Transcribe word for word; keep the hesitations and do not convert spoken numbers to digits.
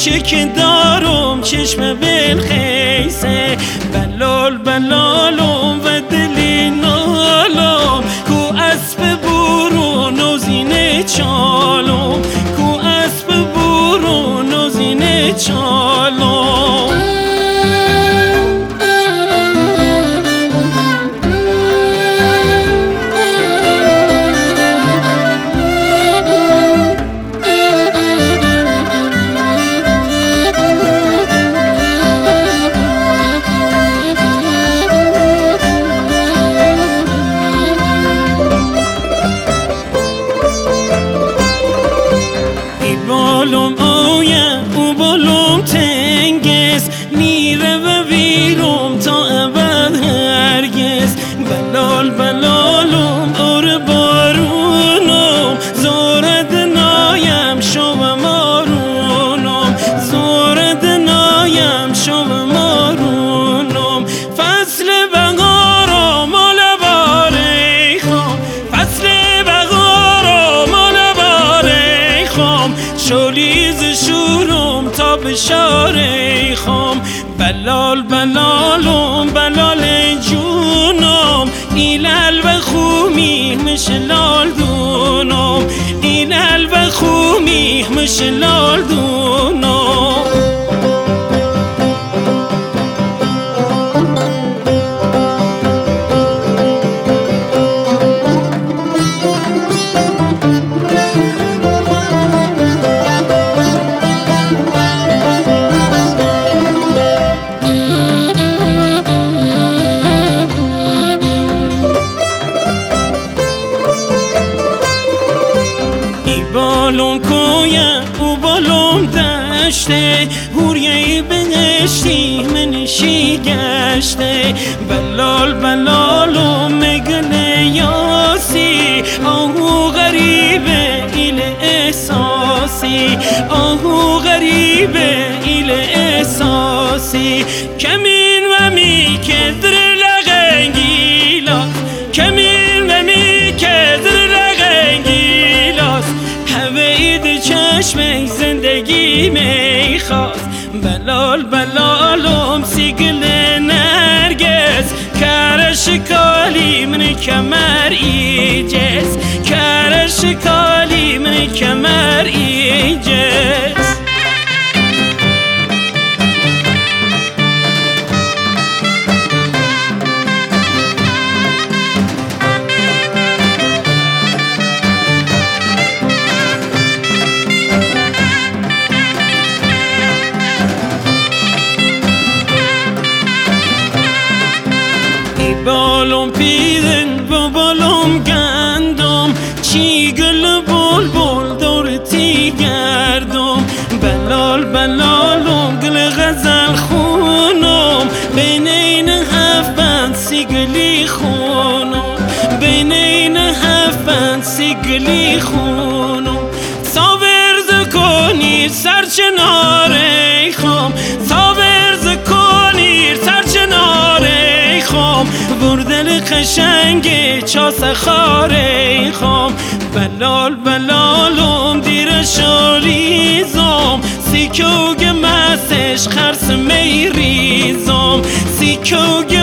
چه که دارم چشم بلخیسه، بلال بلالم و دلی نالم، کو اسب برون و زینه چالم، کو اسب برون و زینه چالم. بالم آیم او بالم تنگس، میره و ویرم تا ابد هرگز. بلال بلالم اور بارونم، زورد نایم شو مارونم، زورد نایم شو مارونم. فصل بهارم مال باره خام، فصل بهارم مال باره خام، شولیز شورم تا بشاره خام. بلال بلالم بلال جونم، ایلال و خومی مشلال دونم، ایلال و خومی مشلال دونم. بالون کویم او بالون دشته، هوریه بهشتی منشی گشته. بلال بلالم مگل یاسی، آهو غریبه ایل احساسی، آهو غریبه ایل احساسی. کمین و می کدر لغنگیلا، کمین و می کدر لغنگیلا، هوید چشم زندگی میخواست. بلال بلالم سیگل نرگس، کرش کالی من کمر ایجز، کرش کالی من کمر ایجز. بالم پیرن و بالم گندم، چی گل بول بول دورتی گردم. بلال بلالم گل غزل خونم، بین این هفت بند سیگلی خونم، بین این هفت بند سیگلی خونم. ساورز کنیر سرچناره خام، ساورز کنیر سرچناره خام، بردل قشنگ چاس خاره خام. بلال بلالم دیر شاریزم، سیکوگ مسش خرس میریزم، سیکوگ